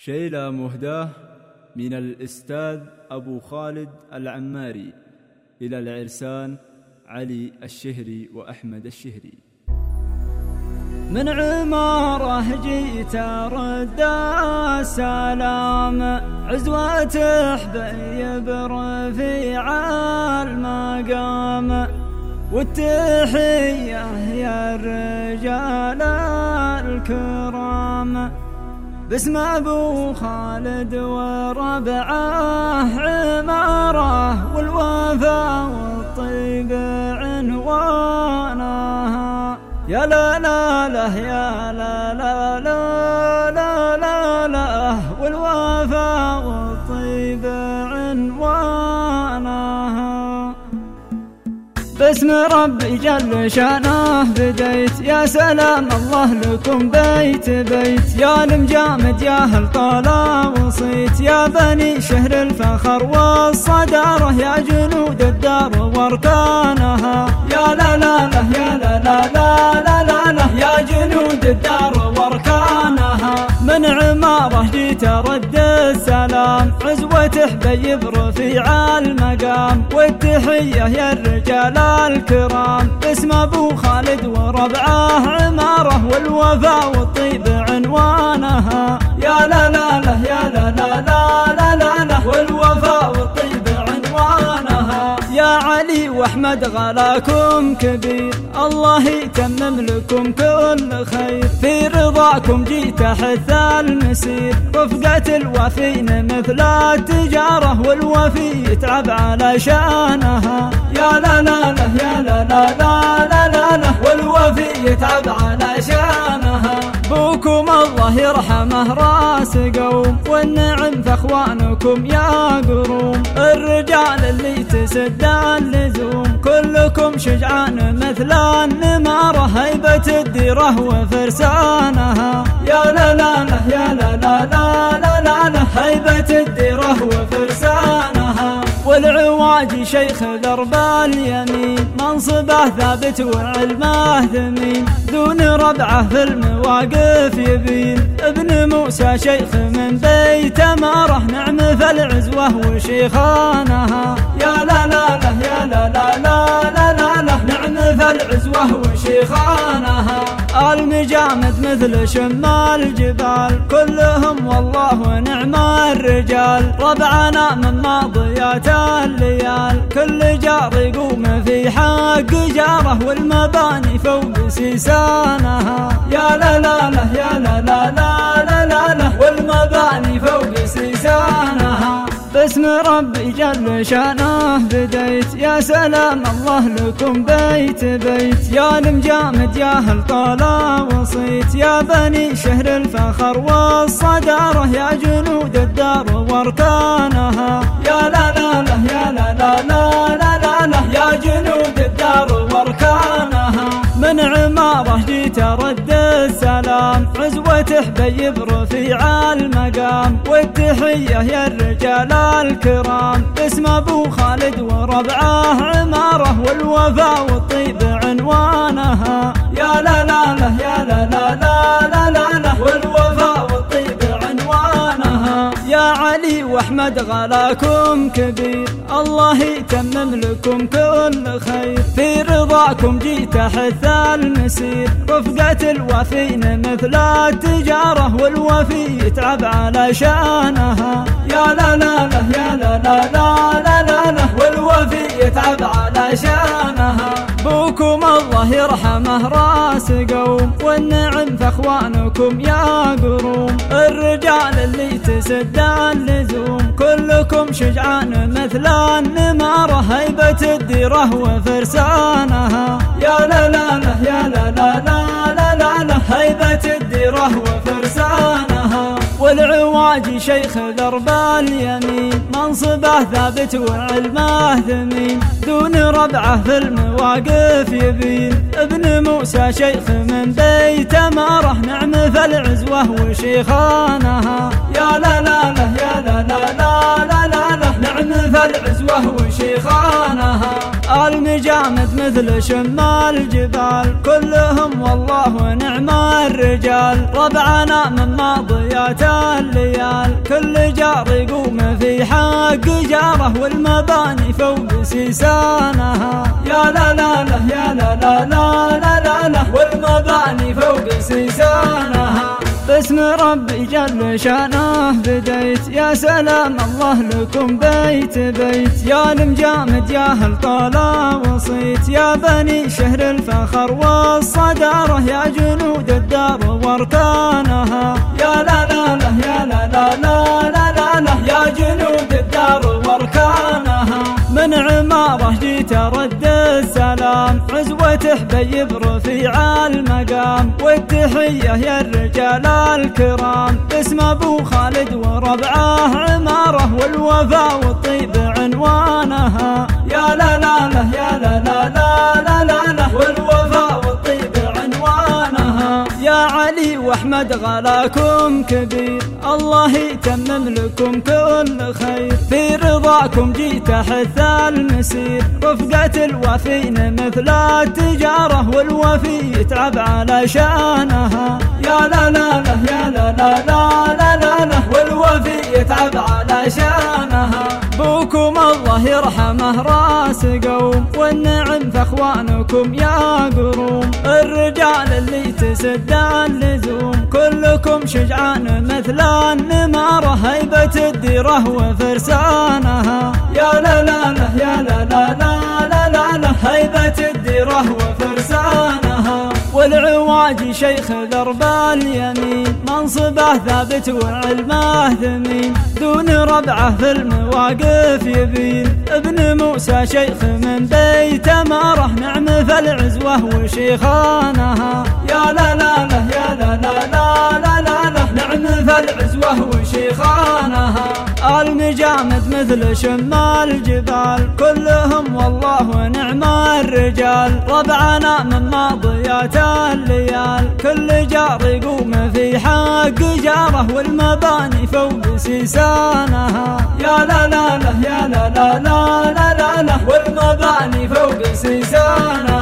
شيلة مهداة من الأستاذ أبو خالد العماري إلى العرسان علي الشهري وأحمد الشهري. من عماره جيت أرد السلام، عزوة حبيب رفيع المقام، والتحية يا الرجال الكرام، باسم أبو خالد وربعه عماره، والوفا والطيب عنوانها. يا لا لا لا يا لا لا لا لا لا لا، والوفا والطيب عنوانها. باسم ربي جل شانه بديت، يا سلام الله لكم بيت بيت، يا المجامد يا هل طال وصيت، يا بني شهر الفخر والصدارة، يا جنود الدار واركانها. يا لا لا لا يا لا لا لا لا لا لا، يا جنود الدار واركانها. من عماره جيت أرد السلام، عزوة حبيب رفيع المقام، والتحية يا الرجال الكرام، باسم أبو خالد وربعه عماره، والوفا والطيب عنوانها. يا لا لا لا يا لا لا لا لا لا لا، والوفا والطيب عنوانها. يا علي واحمد غلاكم كبير، الله يتمم لكم كل خير، في رضاكم جيت احث المسير، رفقة الوافين مثل التجارة، والوفي يتعب على شانها. يا لا لا لا يا لا لا لا لا لا لا، والوفي يتعب على شانها. بوكم الله يرحمه راس قوم، والنعم في اخوانكم يا قروم، الرجال اللي تسد اللزوم، كلكم شجعان مثل النمارة، هيبة الديرة وفرسانها. يا لا لا لا يا لا لا لا لا لا لا، هيبة الديرة وفرسانها. والعواجي شيخ درب اليمين، منصبه ثابت وعلمه ثمين، دون ربعه في المواقف يبين، ابن موسى شيخ من بيت ماره، نعم في العزوة وشيخانها. يا لا لا لا يا لا لا لا لا لا لا، نعم في العزوة وشيخانها. المجامد مثل شمال الجبال، كلهم والله ونعم الرجال، ربعنا من ماضيات الليال، كل جار يقوم في حق جاره، والمباني فوق سيسانها. يا لا لا لا يا لا لا لا لا لا لا، والمباني فوق سيسانها. باسم ربي جل شانه بديت، يا سلام الله لكم بيت بيت، يا المجامد يا هل طال وصيت، يا بني شهر الفخر والصدارة، يا جنود الدار واركانها. يا لا لا لا يا لا لا لا لا لا لا، يا جنود الدار واركانها. من عماره جيت أرد السلام، عزوة حبيب رفيع المقام، والتحية يا الرجال الكرام، باسم أبو خالد وربعه عماره، والوفا والطيب عنوانها. يا لا لا لا يا لا لا لا لا لا لا، والوفا والطيب عنوانها. يا علي واحمد غلاكم كبير، الله يتمم لكم كل خير، في رضاكم جيت احث المسير، رفقة الوافين مثل التجارة، والوفي يتعب على شانها. يا لا لا لا يا لا لا لا لا لا لا، والوفي يتعب على شانها. بوكم الله يرحمه راس قوم، والنعم في اخوانكم يا قروم، الرجال اللي تسد اللزوم، كلكم شجعان مثل النمارة، هيبة الديرة وفرسانها. يا لا لا لا يا لا لا لا لا لا لا، هيبة الديرة وفرسانها. والعواجي شيخ درب اليمين، منصبه ثابت وعلمه ثمين، دون ربعه في المواقف يبين، ابن موسى شيخ من بيت ماره، نعم في العزوة وشيخانها. يا لا لا لا يا لا لا لا لا لا لا، نعم في العزوة وشيخانها. المجامد مثل شمال الجبال كلهم والله ونعم الرجال. ربعنا من ماضيات الليال كل جار يقوم في حق جاره والمباني فوق سيسانها. يا لا لا لا يا لا لا لا لا لا لا والمباني فوق سيسانها. باسم ربي جل شانه بديت يا سلام الله لكم بيت بيت. يا المجامد يا هل طال وصيت يا بني شهر الفخر والصدارة يا جنود الدار واركانها. يا لا لا لا يا لا لا لا لا لا لا يا جنود الدار واركانها. من عمارة جيت ارد السلام عزوة حبيب رفيع المقام والتحية يا الرجال الكرام. اسم ابو خالد وربعه عماره والوفا والطيب عنوانها. يا لا لا لا يا لا لا لا لا لا لا والوفا والطيب عنوانها. يا علي واحمد غلاكم كبير الله يتمم لكم كل خير. في رضاكم جيت احث المسير رفقة الوفين مثل التجارة والوفي يتعب على شانها. يا لا لا لا يا لا لا لا لا لا لا والوفي يتعب على شانها. بوكم الله يرحمه راس قوم والنعم فاخوانكم يا قروم. الرجال اللي تسد اللزوم كلكم شجعان مثل النمارة هيبة الديرة وفرسانها. يا لا لا لا يا لا لا لا لا لا لا هيبة الديرة وفرسانها. والعواجي شيخ درب اليمين منصبه ثابت وعلمه ثمين دون ربعه في المواقف يبين. ابن موسى شيخ من بيت ماره نعم فالعزوة وشيخانها. يا لا لا لا يا لا لا لا لا لا لا نعم فالعزوة وشيخانها. المجامد مثل شمال الجبال كلهم والله ونعم الرجال. ربعنا من ماضيات الليال كل جار يقوم في حق جاره والمباني فوق سيسانها. يا لا لا لا يا لا لا لا لا لا والمباني فوق سيسانها.